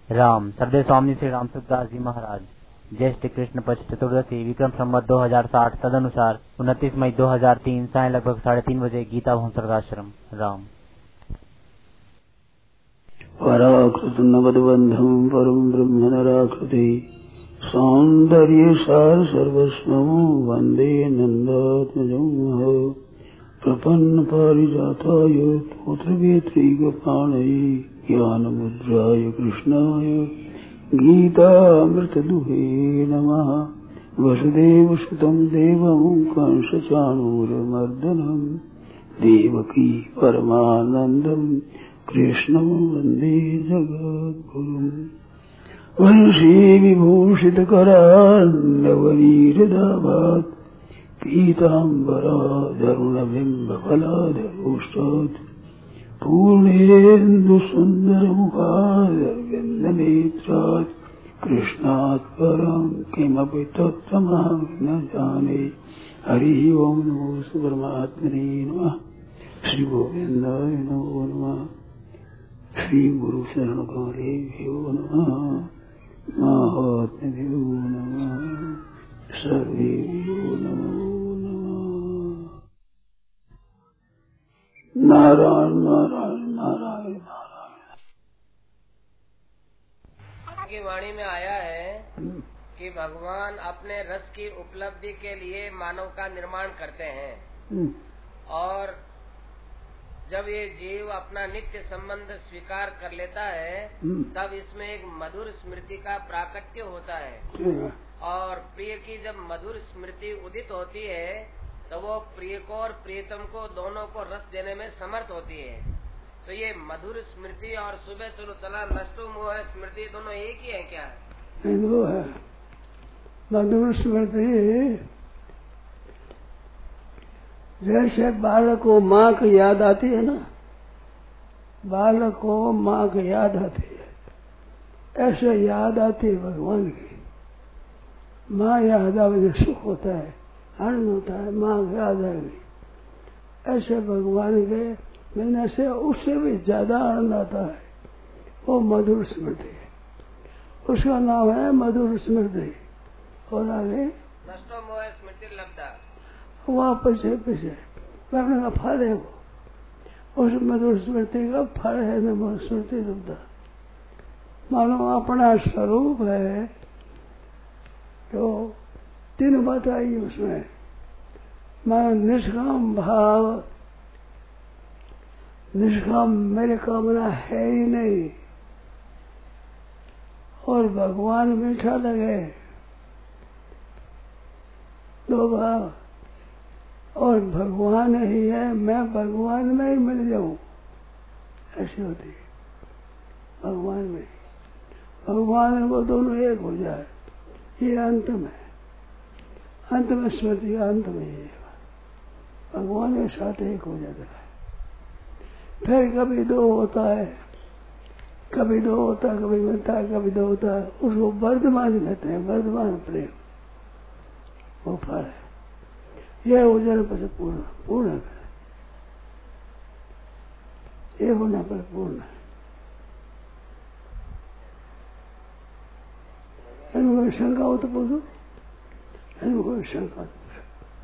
राम सर्दे स्वामी श्री राम सुखदास जी महाराज। ज्येष्ठ कृष्ण पक्ष चतुर्दशी विक्रम संवत 2060 तदनुसार 29 मई 2003 साय लगभग 3:30 बजे गीता भवन सर्गाश्रम। राम पराकृत नवद्बंधम परम ब्रह्म नराकृति सौंदर्य सार सर्वस्वं वंदे नंदात्मजं प्रपन्न पारिजाताय पुत्रवेत्रैकपाणये ज्ञानमुद्राय कृष्णाय गीतामृतदुहे नमः। वसुदेवसुतं देवं कंसचाणूरमर्दनं देवकी परमानन्दं कृष्णं वन्दे जगद्गुरुम्। वंशी विभूषितकरान्नवनीरदाभात् पीताम्बराधरुणबिम्बफलाधरोष्टात् पूर्णेन्दुसुन्दरमुखारविन्दनेत्रात् कृष्णात् परं किमपि तत्त्वमहं न जाने। हरिः ओं नमो परमात्मने नमः। श्रीगोविन्दाय नमो नमः। श्रीगुरुशरणकालेभ्यो नमः। महात्म्यभ्यो नमः। सर्वेभ्यो नमो नमः। नारायण नारायण नारायण नारायण। की वाणी में आया है कि भगवान अपने रस की उपलब्धि के लिए मानव का निर्माण करते हैं और जब ये जीव अपना नित्य संबंध स्वीकार कर लेता है तब इसमें एक मधुर स्मृति का प्राकट्य होता है और प्रिय की जब मधुर स्मृति उदित होती है तो वो प्रिय को और प्रियतम को दोनों को रस देने में समर्थ होती है। तो ये मधुर स्मृति और सुबह चलो चला नष्टो मोह स्मृति दोनों एक ही है क्या? दो है। मधुर स्मृति जैसे बालक को माँ की याद आती है ना, बालक को माँ की याद आती है, ऐसे याद आती है भगवान की। माँ याद आवे सुख होता है, आनंद होता है, माँ याद आएगी। ऐसे भगवान के मिलने से उससे भी ज्यादा आनंद आता है। वो मधुर स्मृति है, उसका नाम है मधुर स्मृति। और आगे नष्टो मोह स्मृति लब्धा, वहाँ पीछे पीछे मरने का फल है वो। उस मधुर स्मृति का फल है न मधुर स्मृति लब्धा। मानो अपना स्वरूप है तो तीन बात आई उसमें। मानो निष्काम भाव, निष्काम मेरे कामना है ही नहीं और भगवान मीठा लगे, दो भाव। और भगवान ही है, मैं भगवान में ही मिल जाऊं, ऐसी होती है भगवान में। भगवान वो दोनों एक हो जाए, ये अंत में, अंत में स्मृति का अंत में ये भगवान के साथ एक हो जाता है। फिर कभी दो होता है, कभी दो होता है, कभी मिलता है, कभी दो होता है, उसको वर्धमान कहते हैं, वर्धमान प्रेम। वो फल है, यह हो जाने पर पूर्ण पूर्ण है, ये होने पर पूर्ण है। कोई शंका हो तो पूछो, कोई शंका तो पूछो।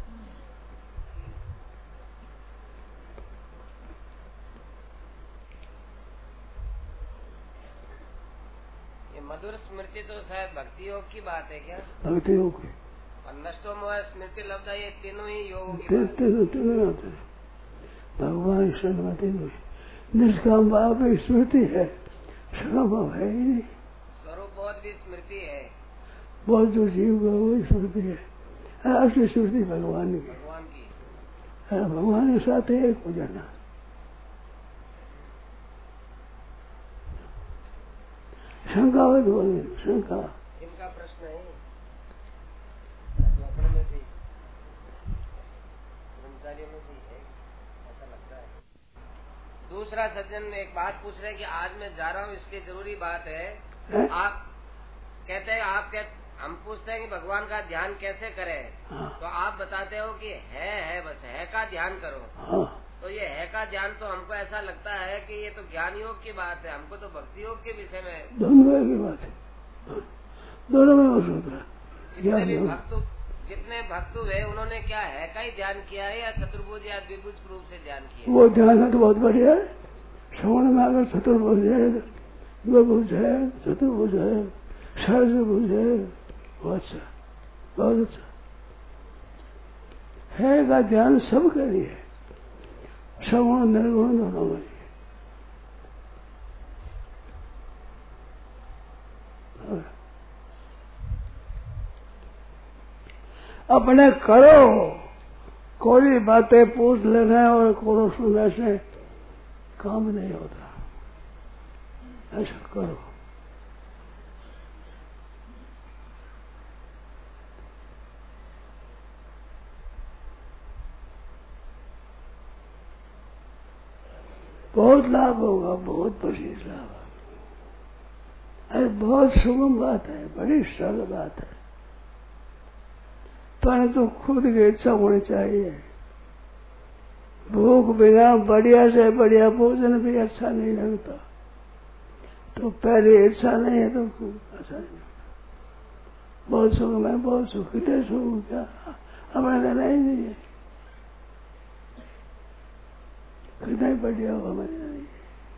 ये मधुर स्मृति तो शायद भक्ति योग की बात है क्या? भक्ति योग की। और नष्टो मोह स्मृति लब्धा, ये तीनों ही योगों की तीनों आते हैं भगवान स्मृति में। निष्काम भाव भी स्मृति है, सकाम भाव है ही नहीं। स्वरूप बोध भी स्मृति है, बहुत जो जीव का वही स्मृति है, असली स्मृति भगवान की। भगवान के साथ एक हो जाना। शंका हो तो शंका, इनका प्रश्न है अपने में से कर्मचारियों में से है, ऐसा लगता है। दूसरा सज्जन एक बात पूछ रहे हैं कि आज मैं जा रहा हूँ, इसकी जरूरी बात है। आप कहते हैं, हम पूछते हैं कि भगवान का ध्यान कैसे करें, तो आप बताते हो कि है बस है का ध्यान करो। तो ये है का ज्ञान तो हमको ऐसा लगता है कि ये तो ज्ञान योग की बात है, हमको तो भक्ति योग के विषय में दोनों की बात है, दोनों में हो सकता है। जितने भक्त हुए उन्होंने क्या है का ही ध्यान किया है या चतुर्भुज या द्विभुज रूप से ध्यान किया? वो ध्यान है तो बहुत बढ़िया है। श्रवण में अगर चतुर्भुज है, द्विभुज है, चतुर्भुज है, सहस्त्रभुज है, बहुत अच्छा, बहुत अच्छा है का ध्यान सब के लिए, श्रवण निर्गुण दोनों के लिए। अपने करो, कोई बातें पूछ लेने और कोनो सुनने से काम नहीं होता, ऐसा करो। बहुत लाभ होगा, बहुत प्रसिद्ध लाभ है। अरे बहुत सुगम बात है, बड़ी सरल बात है, परंतु खुद की इच्छा होनी चाहिए। भूख बिना बढ़िया से बढ़िया भोजन भी अच्छा नहीं लगता, तो पहले इच्छा नहीं है तो अच्छा नहीं लगता। बहुत सुख में बहुत सुख, कितने सुख क्या हमें लेना ही नहीं है, कितना ही बढ़िया हो हमें लेना नहीं है।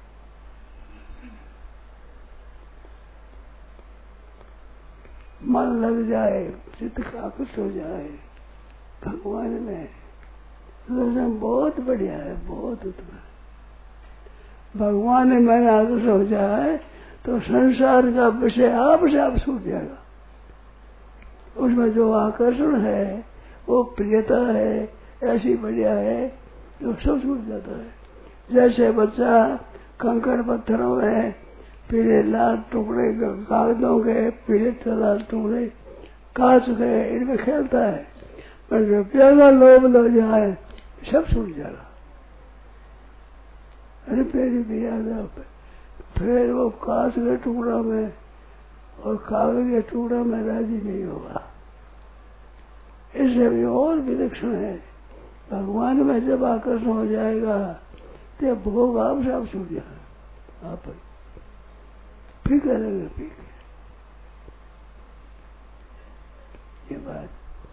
मन लग जाए, चित्त आकृष्ट हो जाए भगवान में, बहुत बढ़िया है, बहुत उत्तम। भगवान में मन आकृष्ट हो जाए तो संसार का विषय आप से आप छूट जाएगा। उसमें जो आकर्षण है, वो प्रियता है, ऐसी बढ़िया है जो सब छूट जाता है। जैसे बच्चा कंकड़ पत्थरों में पीले लाल टुकड़े कागजों के, पीले लाल टुकड़े कांच के, इनमें खेलता है, पर रुपया का लोभ लग जाए सब छूट जाएगा। रुपये रुपया फिर वो कांच के टुकड़ा में और कागज के टुकड़ा में राजी नहीं होगा। इससे भी और विलक्षण है, भगवान में जब आकर्षण हो जाएगा तो भोग आप से आप छूट जाएगा। आप फीके लगे, फीके ये बात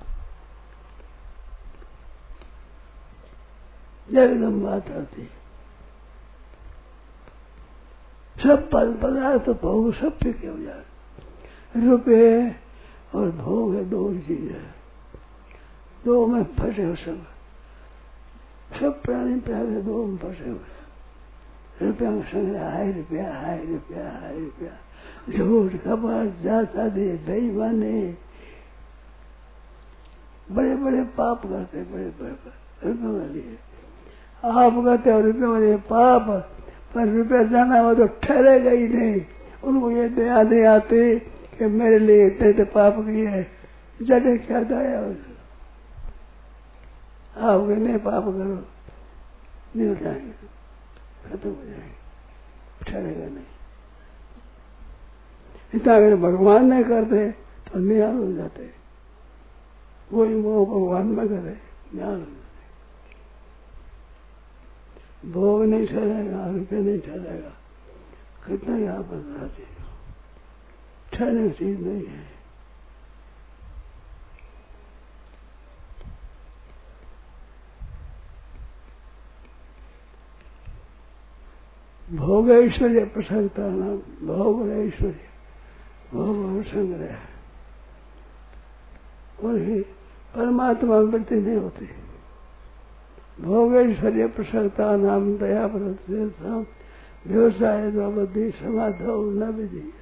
एकदम बात आती। सब पदार्थ भोग सब फीके हो जाए। रुपये और भोग है दो चीज है, दो में फंसे हो सब प्राणी प्यारे दो में फंसे हुए। रुपया में संग हाय रुपया, हाय रुपया, हाय रुपया, झूठ कपट जाता दे बेईमानी, बड़े बड़े पाप करते, बड़े बड़े रुपये में लिए आप करते और रुपये में लिए पाप, पर रुपया जाना हो तो ठहरेगा ही नहीं। उनको ये दया नहीं आती कि मेरे लिए इतने तो पाप किए, जड़े क्या दया उसको। आप नहीं पाप करो, मिल जाएंगे, खत्म हो जाएंगे, ठहरेगा नहीं। इतना अगर भगवान नहीं करते तो निहाल हो जाते। वही मोह भगवान में करे, निहाल हो जाते। भोग नहीं ठहरेगा, रुपये नहीं ठहरेगा, कितना यहाँ पर ठहरने की चीज नहीं है। भोग ऐश्वर्य प्रसन्नता नाम, भोग ऐश्वर्य, भोग और संग्रह, और ही परमात्मा वृत्ति नहीं होती। भोग ऐश्वर्य प्रसन्नता नाम दया प्रवृत्ति व्यवसाय द्रवधि समाधौ न विधीयते।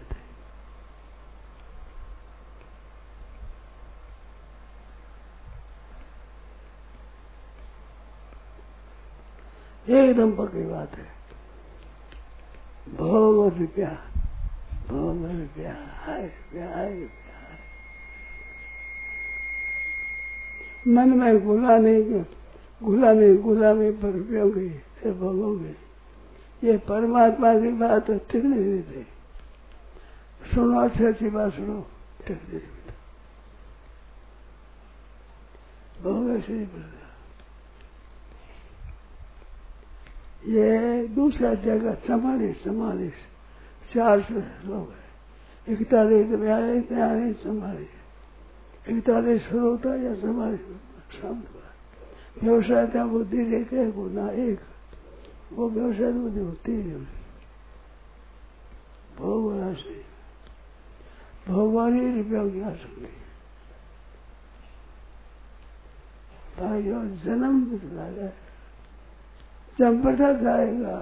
एकदम पक्की बात है। भोग और रुपया, भोग और रुपया, हाय रुपया, हाय रुपया। मन में गुलामी पर रुपयों की, फिर भोगों की। ये परमात्मा की बात ठीक नहीं देते। सुनो, अच्छी अच्छी बात सुनो, ठीक नहीं देते। भोग ऐसे ही ये दूसरा जगह 44 4 श्लोक है। 41 में आए 41 शुरू होता है या 44 शांत हुआ। व्यवसाय था बुद्धि लेके गुना एक, वो व्यवसाय बुद्धि होती है भोग राशि भगवान ही रुपया की आ सकती भाइयों। जन्म बदला गया, जब बढ़ता जाएगा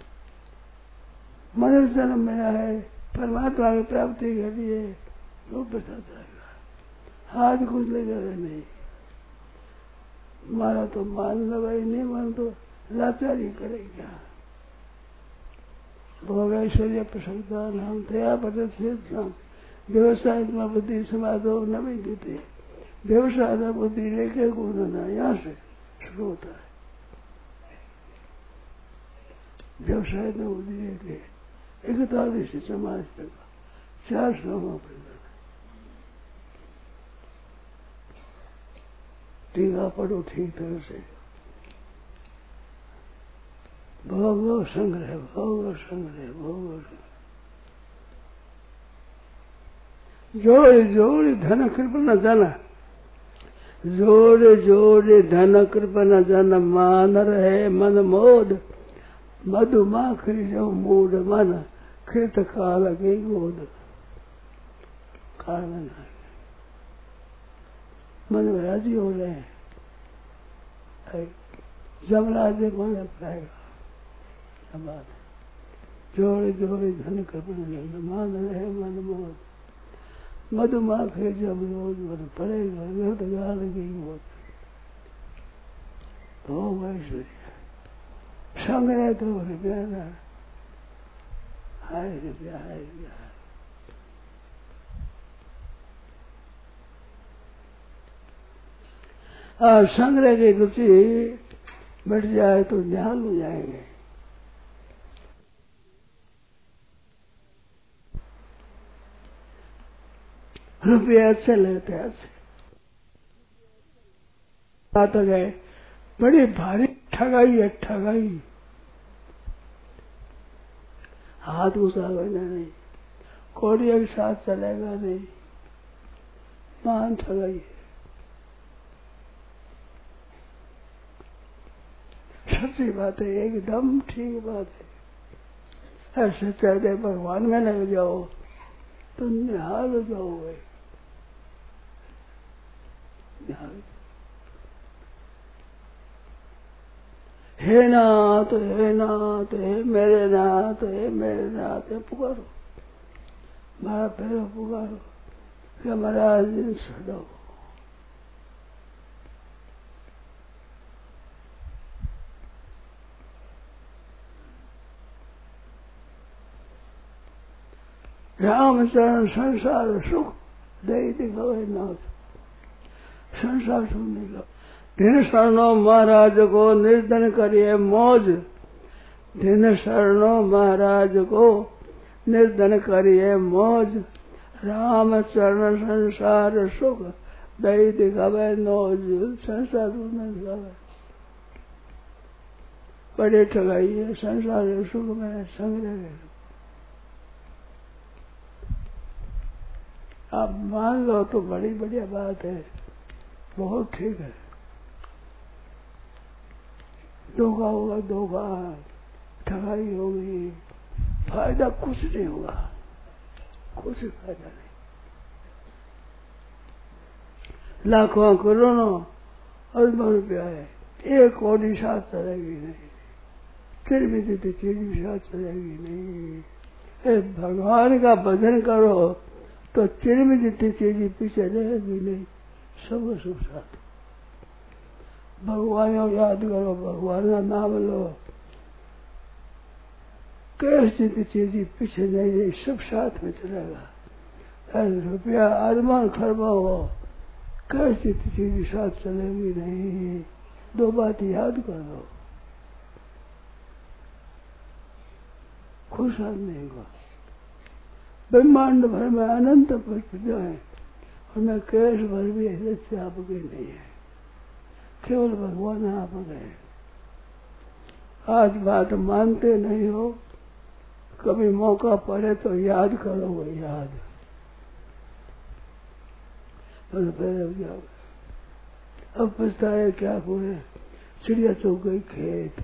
मनुष्य जन्म मिला है परमात्मा की प्राप्ति के लिए, वो बढ़ता जाएगा। हाथ कुछ लेगा नहीं, मारा तो मान लगाई, नहीं मान तो लाचारी करेगा। भोग ऐश्वर्य प्रसन्नता नाम दया पर व्यवसाय बुद्धि समाधो न भी देते। व्यवसाय बुद्धि लेके गुणना यहाँ से शुरू होता है। व्यवसाय में बुद्धि लेके 41 समाज तक 4 श्लोकों पर टीका पढ़ो ठीक तरह से। भोग संग्रह भोग संग्रह भोग संग्रह जोड़े जोड़े धन कृपा न जाना, जोड़े जोड़े धन कृपा न जाना। मान रहे मन मोद मधुमाखी जो मूड मन कृत काल के गोद। काल में मन में राजी हो रहे हैं, जमराज मन पाएगा। बात जोड़े जोड़े धन कृपा न जाना, मान रहे मन मोद मधुमाखी जब रोज मन पड़ेगा घृत काल की गोद। भोग ऐश्वर्य संग्रह तो रुपया ना, हाय रुपया हाय रुपया। संग्रह की रुचि बढ़ जाए तो ध्यान हो जाएंगे। रुपये अच्छे लेते हैं, अच्छे बात गए। बड़ी भारी ठगाई है, ठगाई। हाथ घुसावेगा नहीं, कोड़िया के साथ चलेगा नहीं, मान ठगाई है। सच्ची बात है, एकदम ठीक बात है। ऐसे चाहते भगवान में लग जाओ तो निहाल हो जाओगे। हे नाथ हे नाथ हे मेरे नाथ हे मेरे नाथ हे पुकारो, मारा पैर पुकारो कि हमारा दिन छड़ो। रामचरण संसार सुख दे दिखावे नाथ। संसार सुख नहीं। दिन शरणों महाराज को निर्धन करिए मौज। दिन शरणों महाराज को निर्धन करिए मौज। राम चरण संसार सुख दई दिखावे नौज। संसार सुख नहीं दिखावे, बड़े ठगाई है संसार सुख में संग्रह। आप मान लो तो बड़ी बढ़िया बात है, बहुत ठीक है। धोखा होगा, धोखा ठगाई होगी, फायदा कुछ नहीं होगा, कुछ फायदा नहीं। लाखों करोड़ों अरबों रुपया है, एक कौड़ी साथ चलेगी नहीं, फिर भी देती चीज भी साथ चलेगी नहीं। भगवान का भजन करो तो चिर में जितनी चीजें पीछे रहेगी नहीं, सब सुख साथ। भगवान को याद करो, भगवान का नाम लो, कैसी जितनी चीजें पीछे नहीं रही, सब साथ में चलेगा। रुपया अरमान खरबा हो, कैसी जितनी चीजें साथ चलेगी नहीं। दो बात याद कर लो, खुश आदमी होगा। ब्रह्मांड भर में अनंत प्रजा है, उनमें कैश भर भी ऐसे आपके नहीं है, केवल भगवान आप गए। आज बात मानते नहीं हो, कभी मौका पड़े तो याद करोगे, याद बस फिर अब पछताए क्या हुए। चिड़िया चुग गई खेत,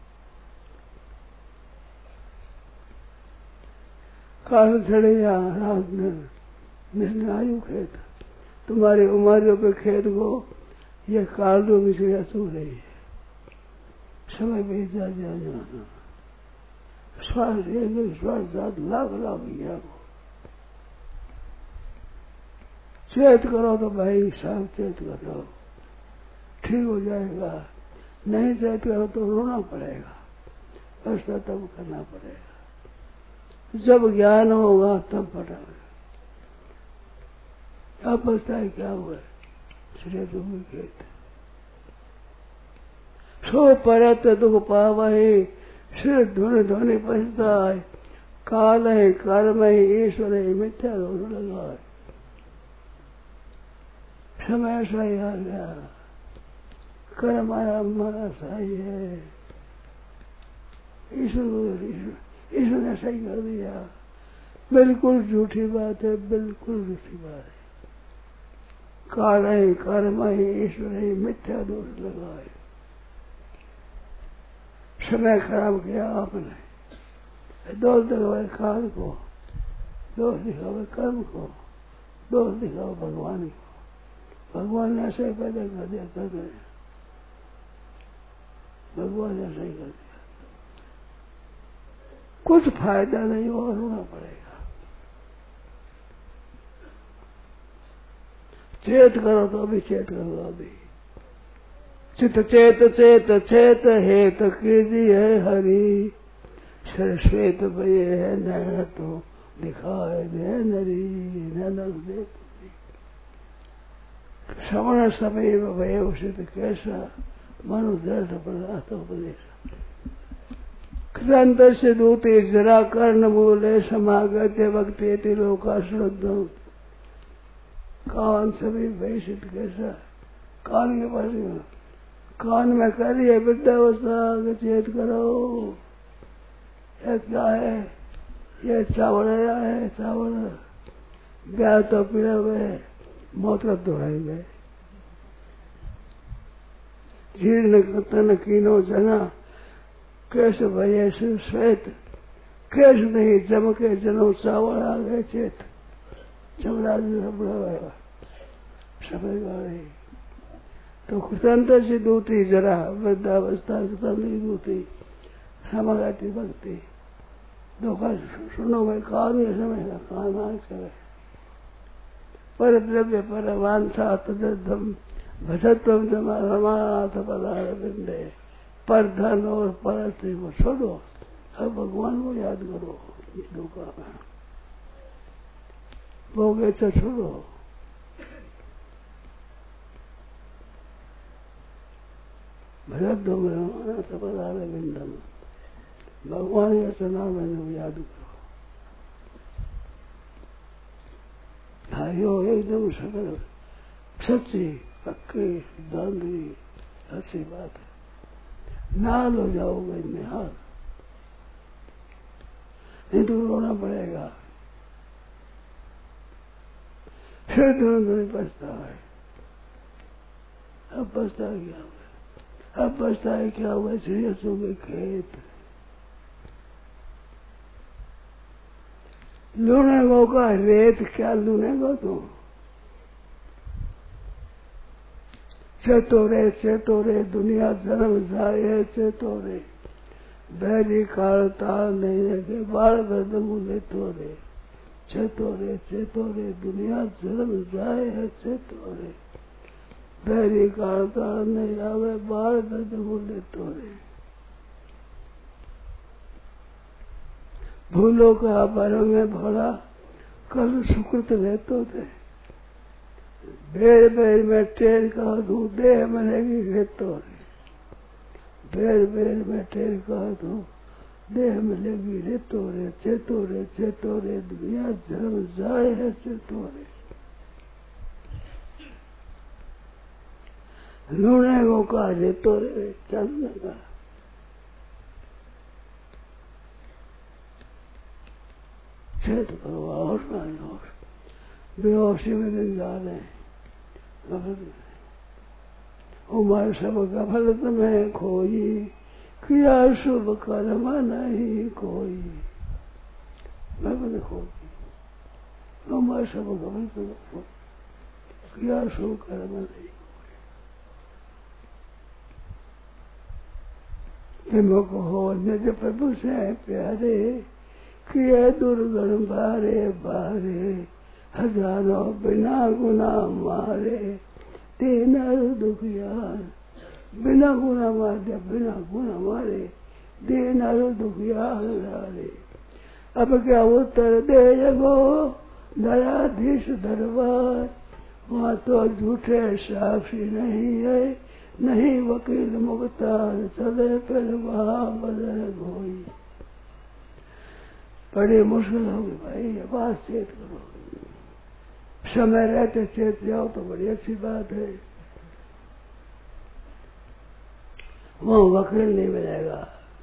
काल चढ़े रात में आयु खेत, तुम्हारी उमरियों पे खेत को ये कालों की चिड़िया चुग रही है। समय बीत जाना, श्वास एक श्वास साथ लाख गया। चेत करो तो भाई साहब चेत करो, ठीक हो जाएगा। नहीं चेत करो तो रोना पड़ेगा, ऐसा तब करना पड़ेगा। जब ज्ञान होगा तब पड़ेगा। अब पछताए क्या हुआ, श्री दुख खेत सो परत दुख पावहि, सिर धुन धुनि पछताए। काल है कर्म है ईश्वर है मिथ्या दोष लगाए। समय सही आ गया, कर्म आया हमारा सही है, ईश्वर ने सही कर दिया। बिल्कुल झूठी बात है, बिल्कुल झूठी बात है। काल है कर्म है ईश्वर है मिथ्या दोष लगाए। समय खराब किया आपने, दोष दिखावे काल को, दोष दिखावे कर्म को, दोष दिखावे भगवान को। भगवान ने ऐसे पैदा कर दिया, भगवान ने ऐसे ही कर दिया। कुछ फायदा नहीं हुआ, रोना पड़ेगा। चेत करो तो अभी चेत करो, अभी चित चेत चेत चेत हेत कीर्ति है हरि। सर श्वेत भय है नैन तो दिखाए दे नरी, नैन देख श्रवण समय भय उचित कैसा मनु दर्द पदार्थ उपदेश। क्रांत से दूते जरा कर्ण बोले समागत्य वक्ते लोका श्रद्धम। कान सभी भयसित कैसा, कान के पास कान में कह रही है वृद्धावस्था चेत करो। यह क्या है, ये चावल आया है, चावल ब्याह तो पीड़े हुए मौत का दोहराएंगे। जीर्ण तन कीनो जना, कैसे भय श्वेत, कैसे नहीं जमके जनो चावल आ गए चेत। चमड़ा बुढ़ा समय गाड़ी तो कृतंत्र से दूती जरा वृद्धावस्था कृतंत्र की दूती समागति भक्ति। धोखा सुनो भाई, कान ये समय का कान आज करे। पर द्रव्य पर वांछा तदम भजत्व रमानाथ पदार बिंदे। पर धन और पर स्त्री को छोड़ो, अब भगवान को याद करो। ये धोखा है, भोगे तो छोड़ो। भजत्व रमानाथ पदार बिंदम, भगवान का चुनाव मैंने याद करो। भाइयों एकदम सरल सच्ची पक्की दांधी अच्छी बात है। नाल हो जाओगे निहाल, नहीं तो रोना पड़ेगा। फिर दोनों पछता है। अब पछता क्या हुआ, अब पछता है क्या हुआ, चिड़िया सो गए खेत। लूने गो का रेत क्या लूने गो तुम। चेतोरे चेतोरे दुनिया जन्म जाए चेतोरे। बैरी काल ताल नहीं रखे बाल गर्द मुले तोरे। चेतोरे चेतोरे दुनिया जन्म जाए है चेतोरे। बैरी काल ताल नहीं आवे बाल गर्द मुले तोरे। भूलों का बारों में भोला कल सुकृत रहते थे। बेर बेर में टेर का दू देह मिलेगी रेतो रे। बेर बेर में टेर का दू देह मिलेगी रेतो रे। चेतो रे चेतो रे दुनिया जन्म जाए है चेतो रे। लूने को का रेतो रे चलने का चेत करो, होश में होश, बेहोशी में दिन जा रहे हैं, गफलत में। उमर सब गफलत में खोई, किया शुभ कर्म नहीं कोई। गफलत खोई, उमर सब गफलत में खोई, किया शुभ कर्म नहीं। तिमक हो निज प्रभु से प्यारे, किए दुर्गण बारे बारे, हजारों बिना गुना मारे, तीन दुखिया। बिना गुना मारे, बिना गुना मारे, दीन दुखिया हजारे। अब क्या उत्तर दे जगो दयाधीश दरबार, वहाँ तो झूठे साक्षी नहीं है, नहीं वकील मुख्तार, चले फिर वहाँ बदल गोई। बड़ी मुश्किल होगी भाई, ये बात चेत करो। समय रहते चेत जाओ तो बड़ी अच्छी बात है। वहाँ वकील नहीं मिलेगा,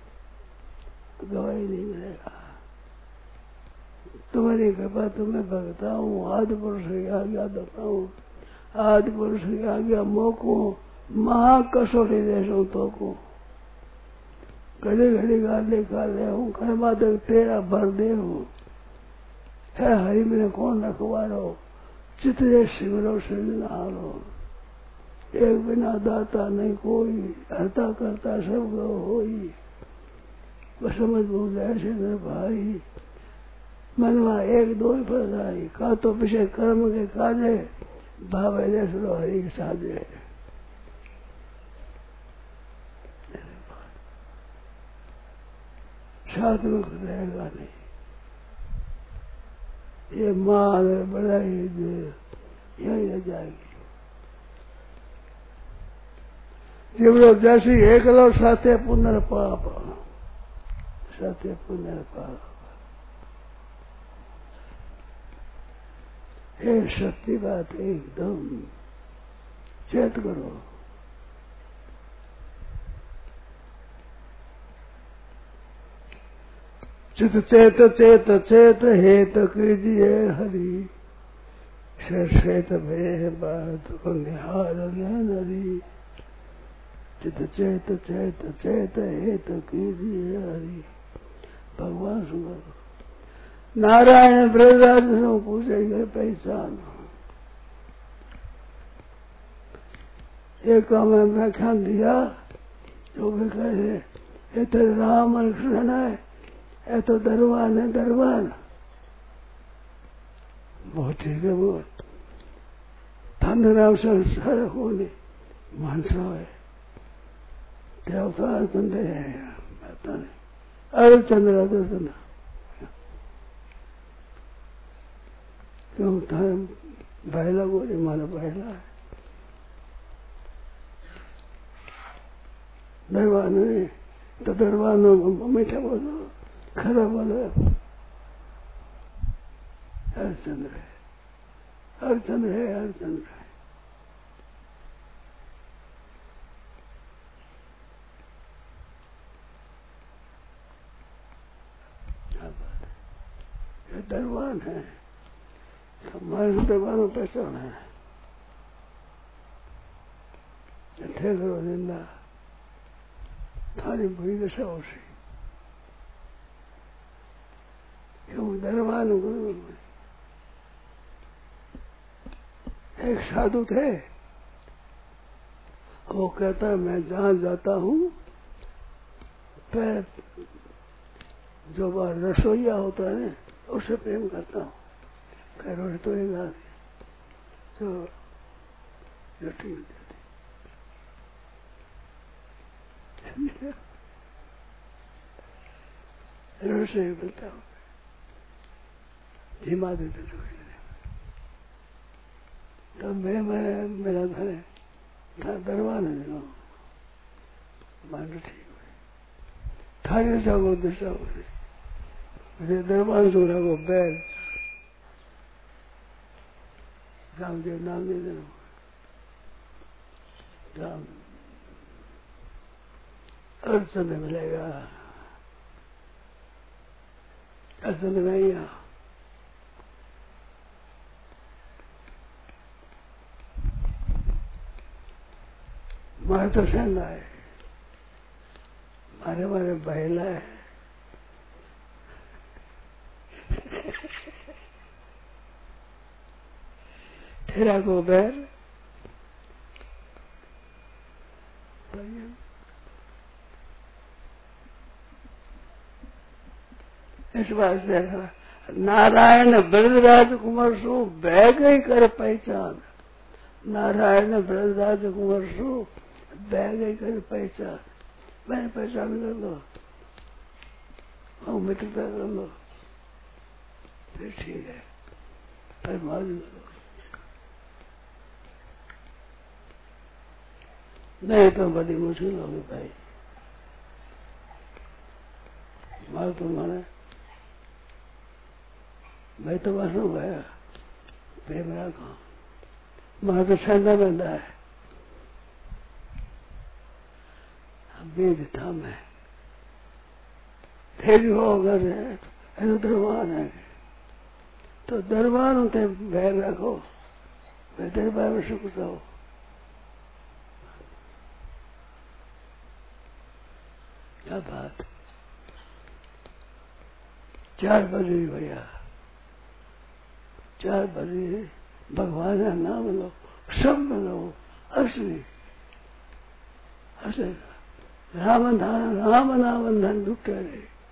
गवाही नहीं मिलेगा। तुम्हारी कृपा तुम्हें भगता हूँ, आदि पुरुष की आज्ञा देता हूँ, आदि पुरुष की आज्ञा मोको, महाकसोटी देशों तो को। घड़ी घड़ी गाले काले हूँ, कर्मा तक तेरा भर दे हूँ। है हरि मैंने कौन रखवारो, चितरे सिमरो सृजनहारो। एक बिना दाता नहीं कोई, हरता करता सब गो होई। बस समझ बोल ऐसे मेरे भाई, मनवा एक दो ही फल आई, का तो पीछे कर्म के काजे, भावे देसरो हरि के साजे। साथ में रहेगा नहीं, ये माल बड़ा ही यही रह जाएगी। जीवरो जैसी एक लो साथे पुनर्पाप, साथे पुनर्पाप। ये सत्य बात एकदम चेत करो। चित चेत चेत चेत हेत कीजिए हरि, श्वेत भय बात को निहार नरी। चित चेत चेत चेत हेत कीजिए हरि। भगवान सुंदर नारायण ब्रजराज से पूछेंगे पहचान। एक काम में व्याख्यान दिया, जो भी कहे ये तो राम और कृष्ण है, ये तो दरबान है, दरबान। बहुत ठीक है, वो धन राम संसार होने मानसा है, देवता चंद्र है, पता नहीं अरे चंद्र दर्शन क्यों था बहला बोले, माना बहला है, दरबान है तो दरबान मीठा बोलो, खरा बोलो। हरचंद्र है, हरचंद्र है, हरचंद्र है। ये दरबान है, हमारे दरबानों पहचान है। ठेकरो निंदा थारी बुरी दशा हो सी, क्यों दरबान गुरु। एक साधु थे, वो कहता है मैं जहां जाता हूँ पैर जो बार रसोईया होता है उससे प्रेम करता हूँ। कह रोज तो एक आदमी जो रोटी रसोई बोलता हूँ, धीमा देते तो मेरा घर है दरबान है, मान ठीक है थारी जागो दिशा मुझे दरबान सोरा को बैल रामदेव नाम दे देना, राम अर्चन मिलेगा, अर्चन भैया मारे तो सेंधा है, मारे बहला है। तेरा को बैर इस बात से नारायण ब्रजराज कुमार सु बह गई कर पहचान। नारायण ब्रजराज कुमार सु बह गई कर पहचान। मैंने पहचान कर लो और मित्रता कर लो, फिर ठीक है, फिर मालूम करो। नहीं तो बड़ी मुश्किल होगी भाई। मार तो माने मैं तो बस हो गया, प्रेम रखा मार तो सेंधा बंदा है। बीज था मैं फिर होगा तो दरबार है, तो दरबार होते बैर रखो, मैं दरबार में सुख जाओ। क्या बात, 4 बजे भैया, 4 बजे भगवान का नाम लो, सब लो, असली हंसेगा। राम नाम धन दुख रहे।